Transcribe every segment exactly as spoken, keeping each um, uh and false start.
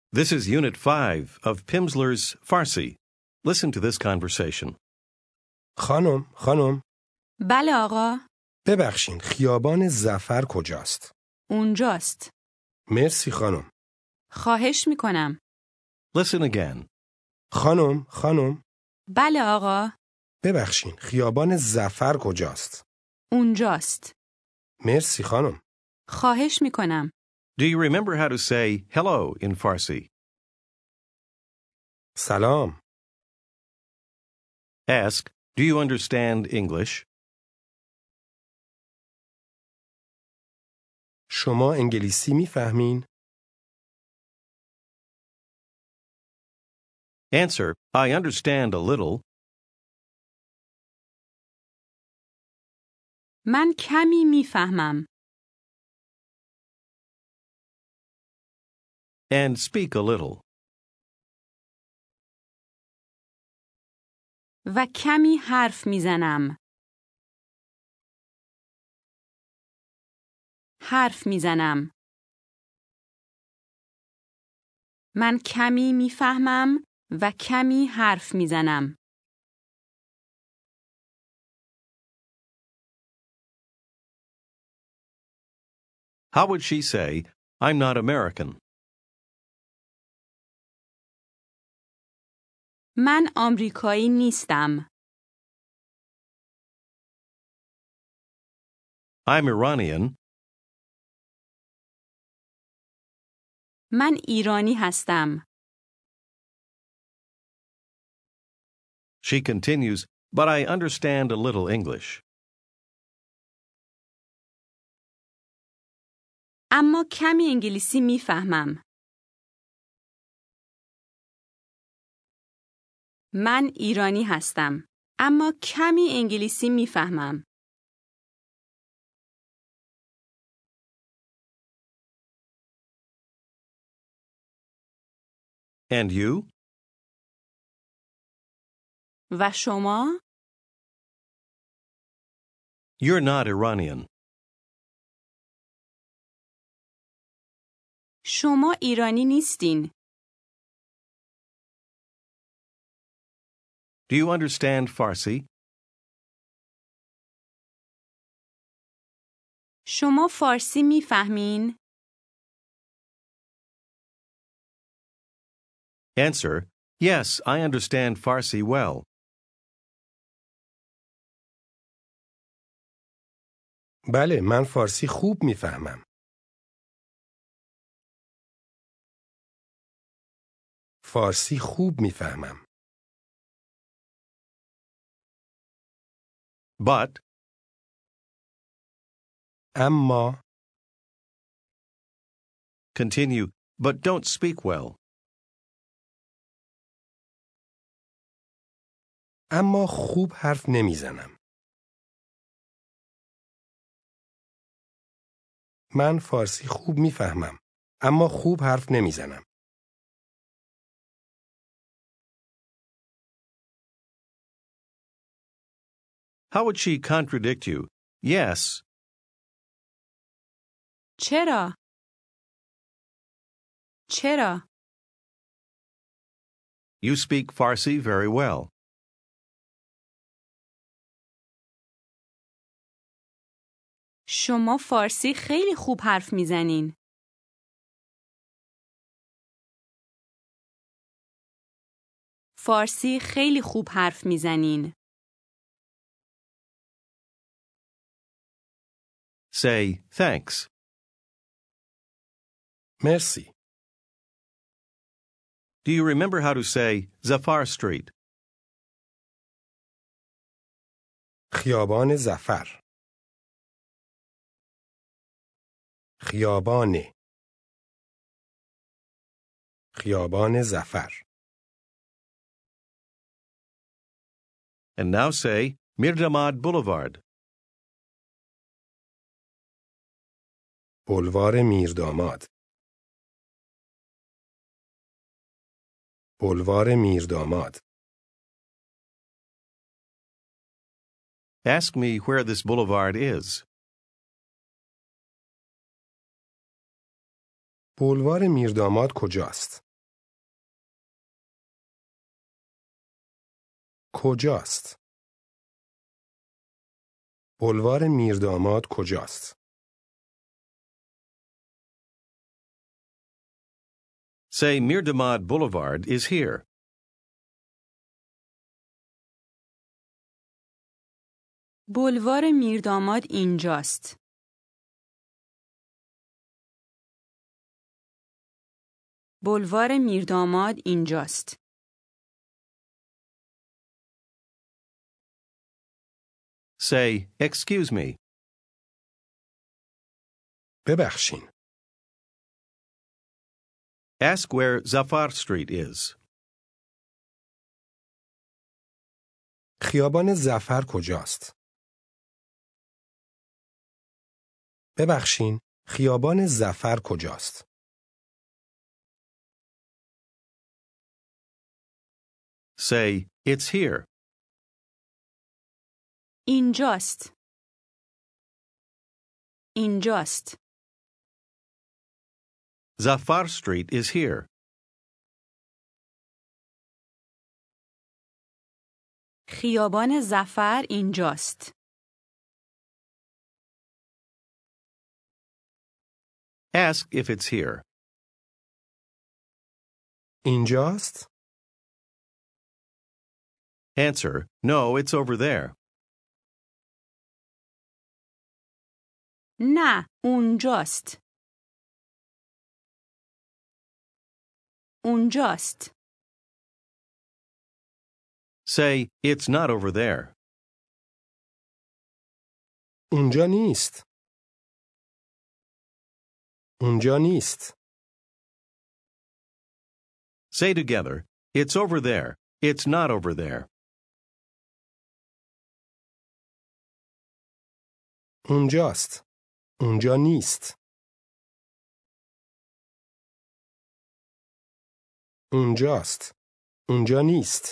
This is Unit five of Pimsleur's Farsi. Listen to this conversation. خانم، خانم. بله آقا. ببخشین، خیابان ظفر کجاست؟ اونجاست. مرسی خانم. خواهش میکنم. Listen again. خانم، خانم. بله آقا. ببخشین، خیابان ظفر کجاست؟ اونجاست. مرسی خانم. خواهش میکنم. Do you remember how to say hello in Farsi? سلام. Ask, do you understand English? شما انگلیسی میفهمین؟ Answer, I understand a little. من کمی میفهمم. And speak a little. و کمی حرف میزنم. حرف میزنم. من کمی میفهمم و کمی حرف میزنم. How would she say, I'm not American? من آمریکایی نیستم. I'm Iranian. من ایرانی هستم. She continues, but I understand a little English. اما کمی انگلیسی میفهمم. من ایرانی هستم. اما کمی انگلیسی میفهمم. And you? و شما؟ You're not Iranian. شما ایرانی نیستین. Do you understand Farsi? شما فارسی میفهمین؟ Answer, yes, I understand Farsi well. بله، من فارسی خوب میفهمم. فارسی خوب میفهمم. But, اما continue, but don't speak well. اما خوب حرف نمیزنم. من فارسی خوب میفهمم. اما خوب حرف نمیزنم. How would she contradict you? Yes. چرا؟ چرا؟ You speak Farsi very well. شما فارسی خیلی خوب حرف میزنین. فارسی خیلی خوب حرف میزنین. Say, thanks. مرسی. Do you remember how to say Zafar Street? خیابان ظفر. خیابان. خیابان ظفر. And now say Mirdamad Boulevard. بلوار میرداماد. بلوار میرداماد. Ask me where this boulevard is. بلوار میرداماد کجاست؟ کجاست؟ بلوار میرداماد کجاست؟ Say Mirdamad Boulevard is here. بلوار میرداماد اینجاست. بلوار میرداماد اینجاست. Say, excuse me. ببخشین. Ask where Zafar Street is. خیابان ظفر کجاست؟ ببخشین، خیابان ظفر کجاست؟ Say, it's here. اینجاست. اینجاست. Zafar Street is here. خیابان ظفر اینجاست. Ask if it's here. اینجاست؟ Answer, no, it's over there. نه، اونجاست. اونجاست. Say, it's not over there. اونجا نیست. اونجا نیست. Say together, it's over there. It's not over there. اونجاست. اونجا نیست. اونجاست. اونجا نیست.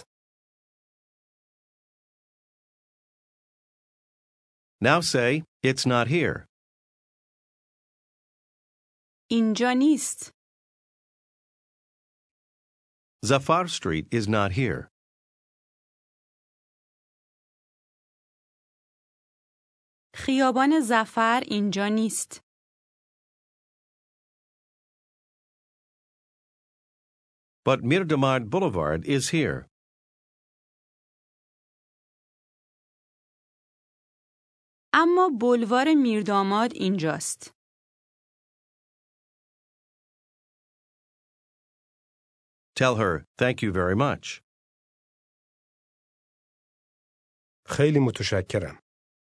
Now say, it's not here. اینجا نیست. Zafar Street is not here. خیابان ظفر اینجا نیست. But Mirdamad Boulevard is here. اما بلوار میرداماد اینجاست. Tell her, thank you very much. خیلی متشکرم.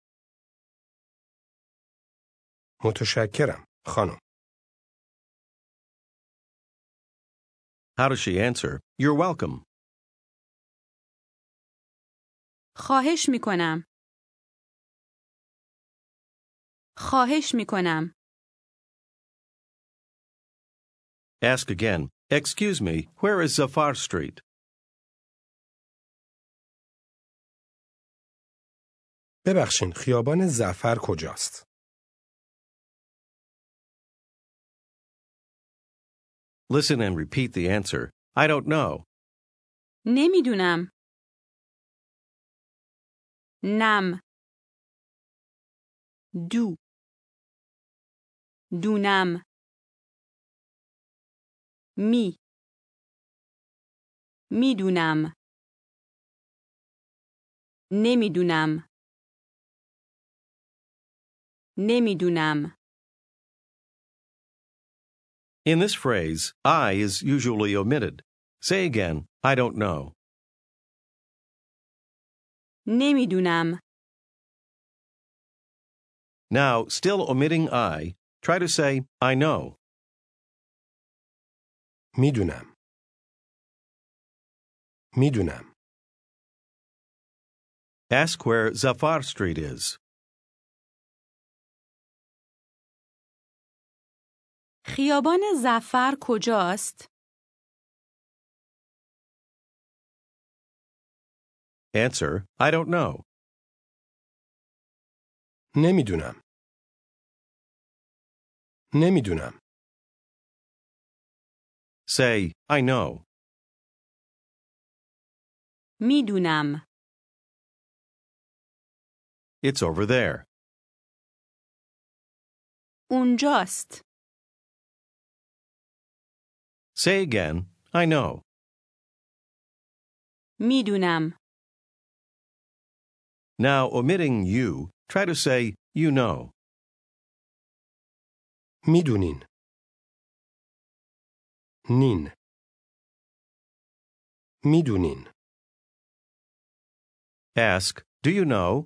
متشکرم، خانم. How does she answer? You're welcome. خواهش میکنم. خواهش میکنم. Ask again. Excuse me, where is Zafar Street? ببخشین، خیابان ظفر کجاست؟ Listen and repeat the answer. I don't know. نمیدونم. نم. دو. دونم. می. میدونم. نمیدونم. نمیدونم. In this phrase, I is usually omitted. Say again, I don't know. نمیدونم. Now, still omitting I, try to say, I know. میدونم. میدونم. Ask where Zafar Street is. خیابان ظفر کجاست؟ Answer, I don't know. نمیدونم. نمیدونم. Say, I know. میدونم. It's over there. اونجاست. Say again, I know. میدونم. Now, omitting you, try to say, you know. میدونین. نین. میدونین. Ask, do you know?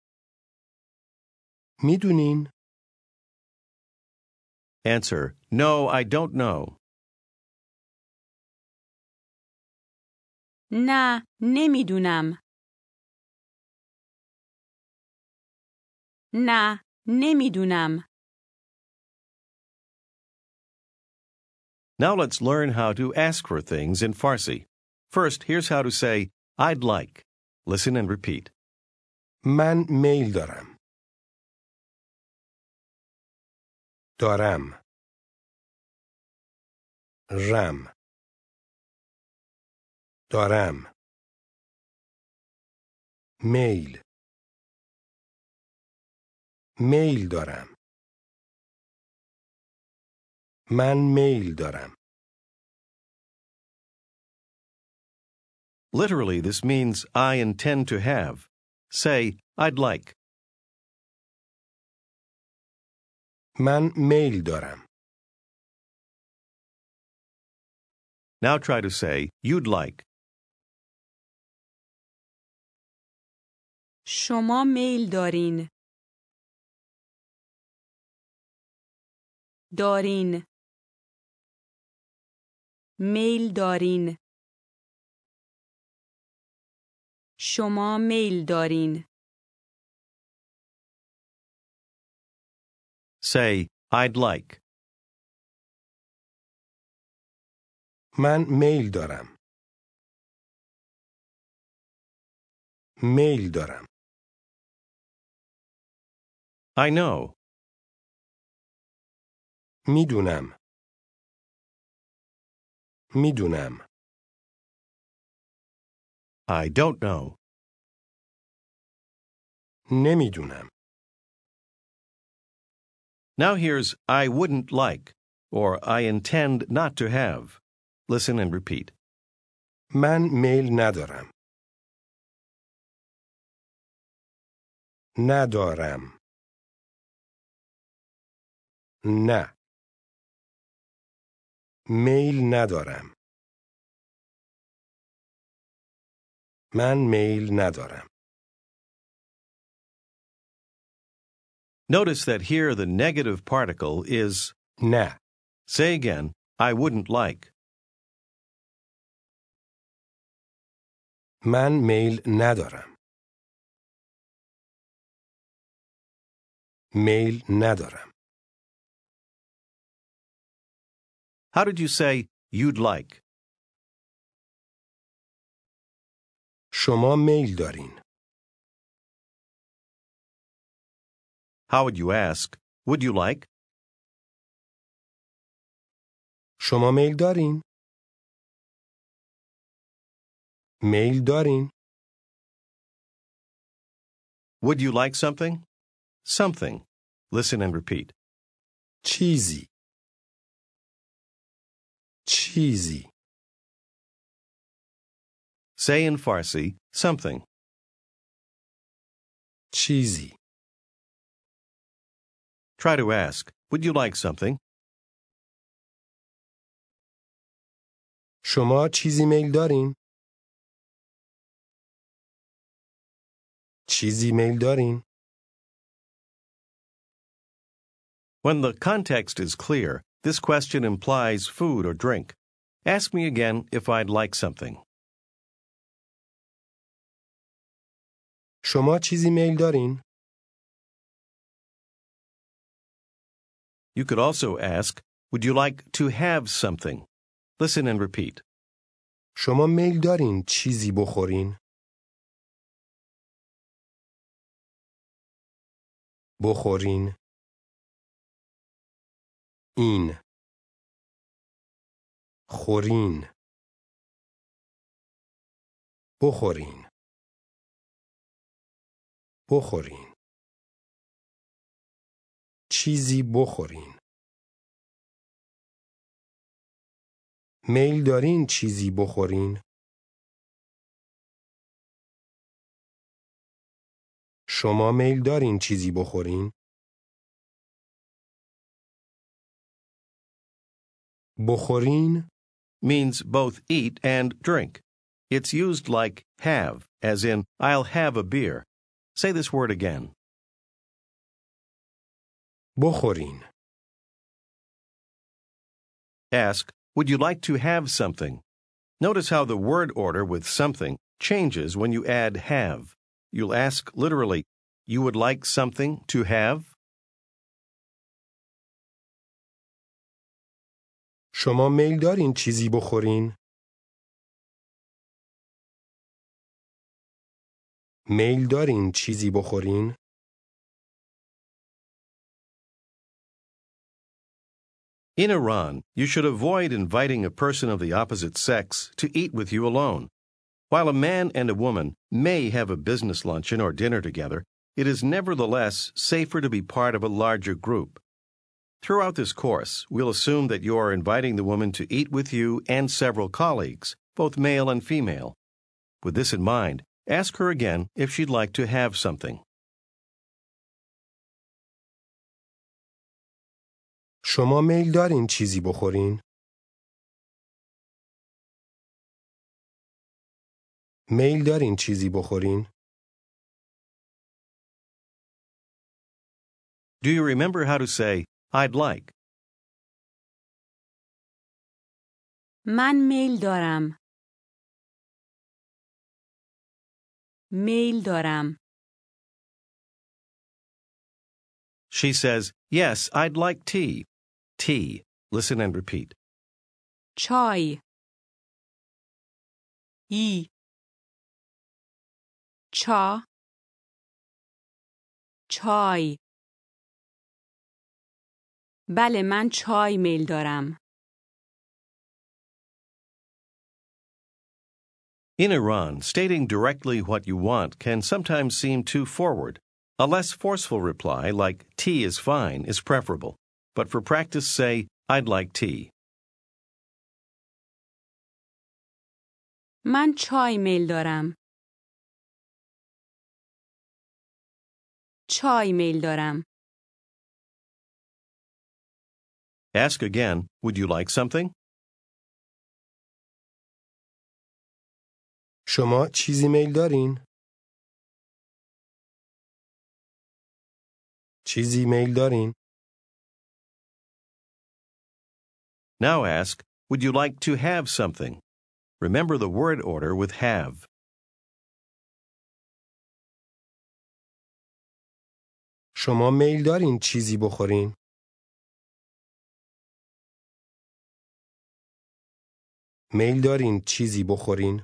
میدونین. Answer, no, I don't know. نه، نمیدونم. نه، نمیدونم. Now let's learn how to ask for things in Farsi. First, here's how to say, I'd like. Listen and repeat. من میل دارم. دارم. رم. دارم. میل. میل دارم. من میل دارم. Literally, this means I intend to have. Say, I'd like. من میل دارم. Now try to say, you'd like. شما میل دارین. دارین. میل دارین. شما میل دارین. Say, I'd like. من میل دارم. میل دارم. I know. میدونم. میدونم. I don't know. نمیدونم. Now here's I wouldn't like, or I intend not to have. Listen and repeat. من میل ندارم. ندارم. نه. میل ندارم. من میل ندارم. Notice that here the negative particle is نه. Say again, I wouldn't like. من میل ندارم. میل ندارم. How did you say you'd like? شما میل دارین. How would you ask, would you like? شما میل دارین. میل دارین. Would you like something? Something. Listen and repeat. چیزی. چیزی. Say in Farsi, something. چیزی. Try to ask, would you like something? شما چیزی میل دارین؟ چیزی میل دارین؟ When the context is clear, this question implies food or drink. Ask me again if I'd like something. شما چیزی میل دارین؟ You could also ask, would you like to have something? Listen and repeat. شما میل دارین چیزی بخورین؟ بخورین. این. خورین. بخورین. بخورین. چیزی بخورین؟ میل دارین چیزی بخورین؟ شما میل دارین چیزی بخورین؟ بخورین means both eat and drink. It's used like have, as in, I'll have a beer. Say this word again. بخورین. Ask, would you like to have something? Notice how the word order with something changes when you add have. You'll ask literally, you would like something to have? شما میل دارین چیزی بخورین؟ میل دارین چیزی بخورین؟ In Iran, you should avoid inviting a person of the opposite sex to eat with you alone. While a man and a woman may have a business luncheon or dinner together, it is nevertheless safer to be part of a larger group. Throughout this course, we'll assume that you are inviting the woman to eat with you and several colleagues, both male and female. With this in mind, ask her again if she'd like to have something. شما میل دارین چیزی بخورین؟ میل دارین چیزی بخورین؟ Do you remember how to say, I'd like? من میل دارم. میل دارم. She says, yes, I'd like tea. Tea. Listen and repeat. چای. ای. چا. چای. بله من چای میل دارم. In Iran, stating directly what you want can sometimes seem too forward. A less forceful reply, like tea is fine, is preferable. But for practice, say, I'd like tea. من چای میل دارم. چای میل دارم. Ask again, would you like something? شما چیزی میل دارین؟ چیزی میل دارین؟ Now ask, would you like to have something? Remember the word order with have. شما میل دارین چیزی بخورین؟ میل دارین چیزی بخورین؟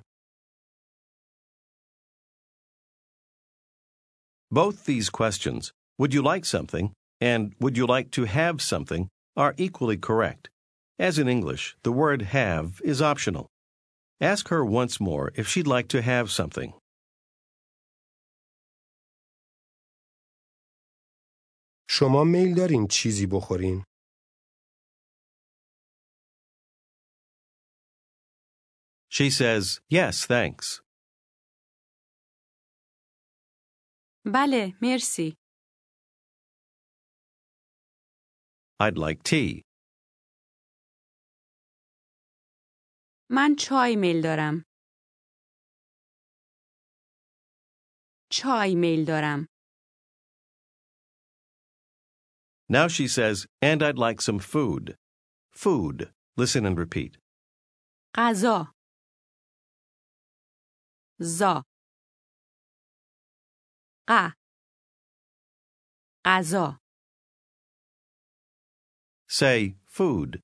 Both these questions, would you like something, and would you like to have something, are equally correct. As in English, the word have is optional. Ask her once more if she'd like to have something. شما میل دارین چیزی بخورین؟ She says, yes, thanks. بله مرسی. I'd like tea. من چای میل دارم. چای میل دارم. Now she says, and I'd like some food. Food. Listen and repeat. غذا. زا. ق. غذا. Say, food.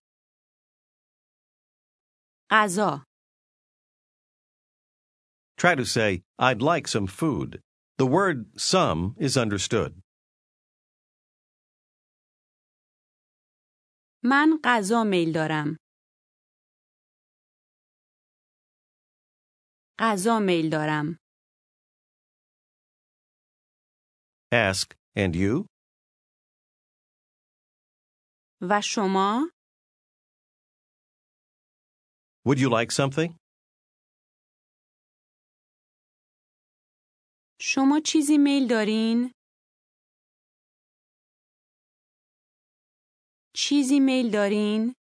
غذا. Try to say, I'd like some food. The word some is understood. من غذا میل دارم. غذا میل دارم. Ask, and you? و شما؟ Would you like something? شما چیزی میل دارین؟ چیزی میل دارین؟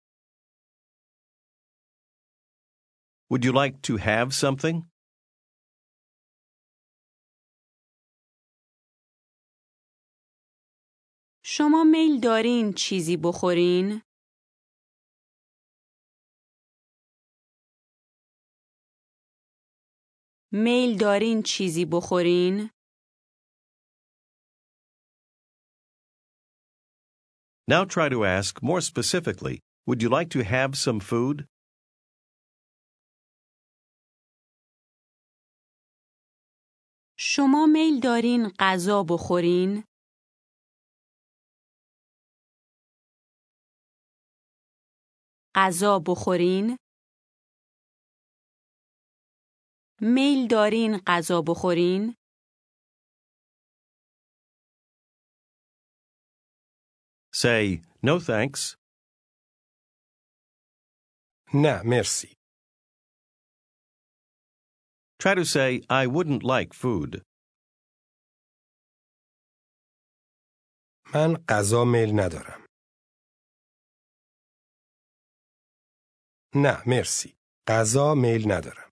Would you like to have something? شما میل دارین چیزی بخورین؟ میل دارین چیزی بخورین؟ Now try to ask more specifically, would you like to have some food? شما میل دارین غذا بخورین؟ غذا بخورین؟ میل دارین غذا بخورین؟ Say, no thanks. نه مرسی. Try to say, I wouldn't like food. من غذا میل ندارم. نه مرسی. غذا میل ندارم.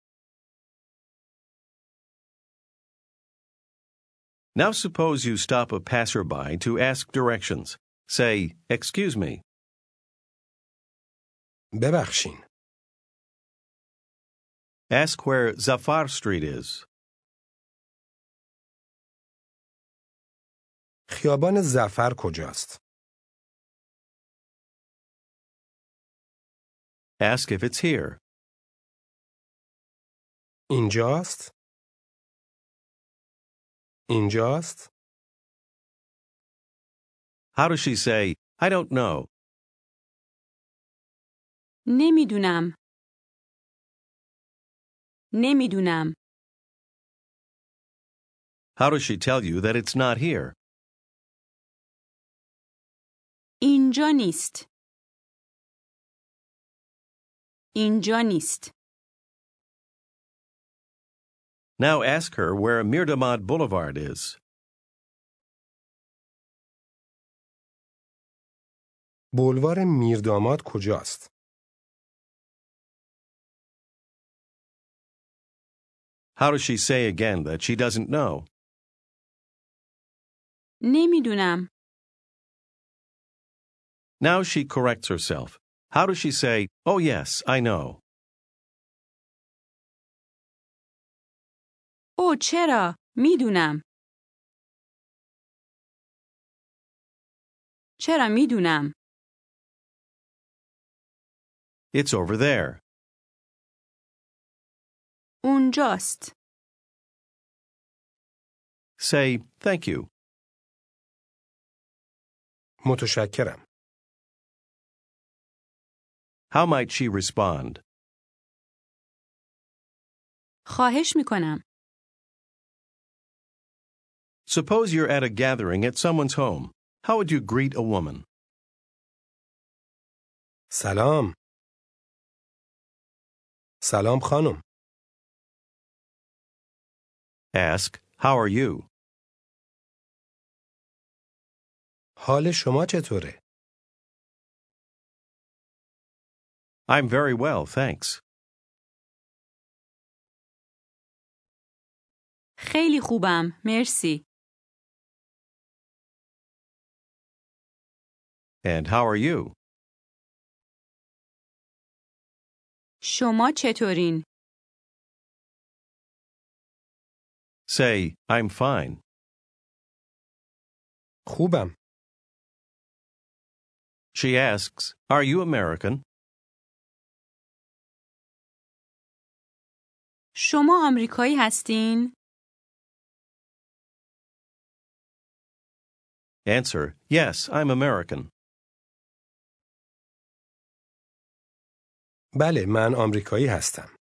Now suppose you stop a passerby to ask directions. Say, excuse me. ببخشین. Ask where Zafar Street is. خیابان ظفر کجاست؟ Ask if it's here. اینجاست؟ اینجاست؟ How does she say, I don't know? نمیدونم. نمیدونم. How does she tell you that it's not here? اینجا نیست. اینجا نیست. Now ask her where Mirdamad Boulevard is. بولوار میرداماد کجاست؟ How does she say again that she doesn't know? نمیدونم. Now she corrects herself. How does she say, oh yes, I know? او چرا؟ میدونم. چرا میدونم؟ It's over there. اونجاست. Say, thank you. متشکرم. How might she respond? خواهش میکنم. Suppose you're at a gathering at someone's home. How would you greet a woman? سلام. سلام خانم. Ask, how are you? حال شما چطوره؟ I'm very well, thanks. خیلی خوبم. مرسی. And how are you? شما چطورین؟ Say, I'm fine. خوبم. She asks, are you American? شما آمریکایی هستین؟ Answer, yes, I'm American. بله من آمریکایی هستم.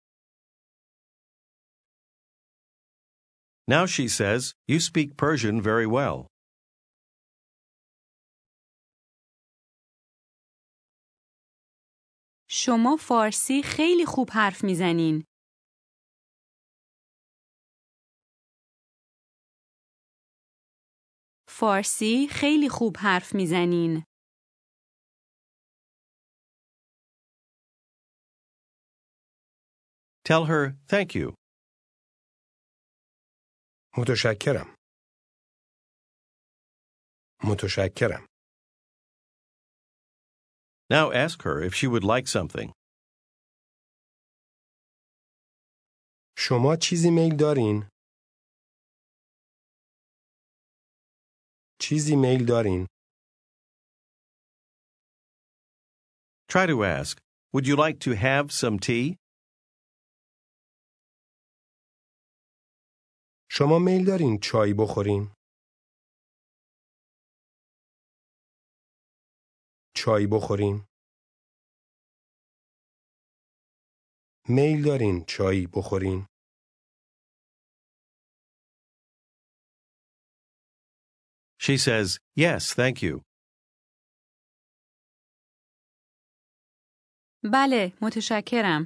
Now she says, you speak Persian very well. شما فارسی خیلی خوب حرف میزنین. فارسی خیلی خوب حرف میزنین. Tell her thank you. متشکرم. متشکرم. Now ask her if she would like something. شما چیزی میل دارین؟ چیزی میل دارین؟ Try to ask, would you like to have some tea? شما میل دارین چای بخورین؟ چای بخورین؟ میل دارین چای بخورین؟ She says, yes, thank you. بله، متشکرم.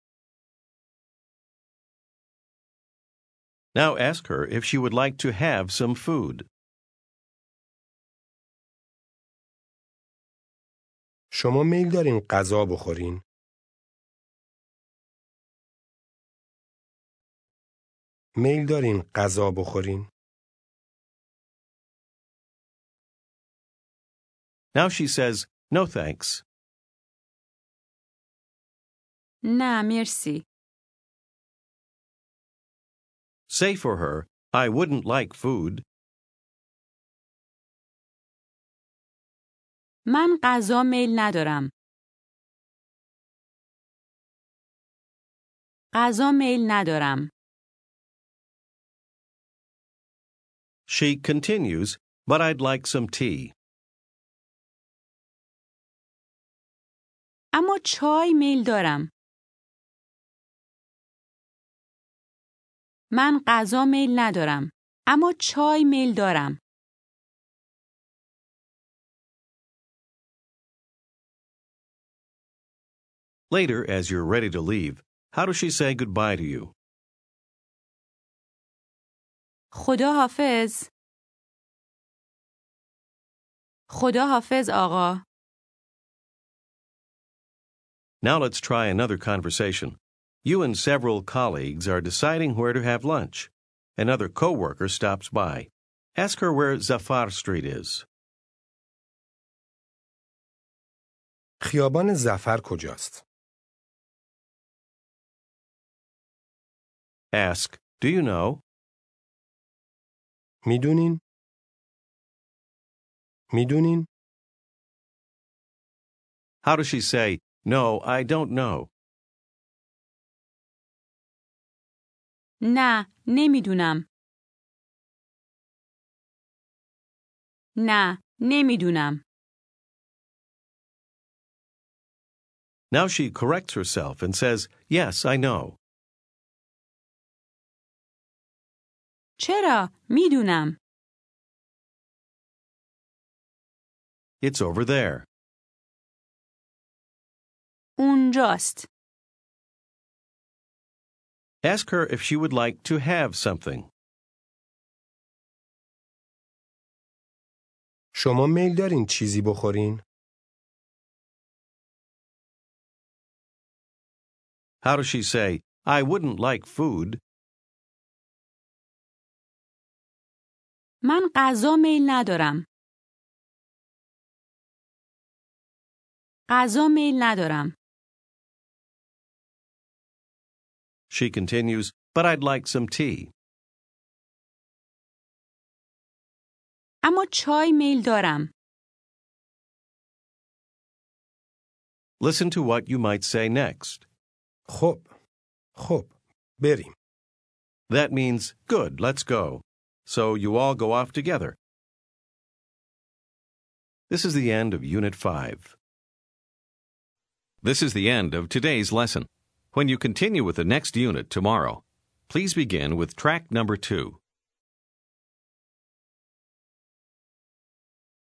Now ask her if she would like to have some food. شما میل دارین غذا بخورین؟ میل دارین غذا بخورین؟ Now she says, no thanks. نه، مرسی. Say for her, I wouldn't like food. من غذا میل ندارم. غذا میل ندارم. She continues, but I'd like some tea. اما چای میل دارم. من غذا میل ندارم. اما چای میل دارم. Later, as you're ready to leave, how does she say goodbye to you? خدا حافظ. خدا حافظ آقا. Now let's try another conversation. You and several colleagues are deciding where to have lunch. Another coworker stops by. Ask her where Zafar Street is. خیابان ظفر کجاست؟ Ask, do you know? میدونین؟ میدونین؟ How does she say, no, I don't know? نه، نمیدونم. نه، نمیدونم. Now she corrects herself and says, yes, I know. چرا؟ میدونم. It's over there. اونجاست. Ask her if she would like to have something. شما میل دارین چیزی بخورین؟ How does she say, I wouldn't like food? من غذا میل ندارم. غذا میل ندارم. She continues, but I'd like some tea. اما چای میل دارم. Listen to what you might say next. خب. خب. بریم. That means, good, let's go. So you all go off together. This is the end of Unit five. This is the end of today's lesson. When you continue with the next unit tomorrow, please begin with track number two.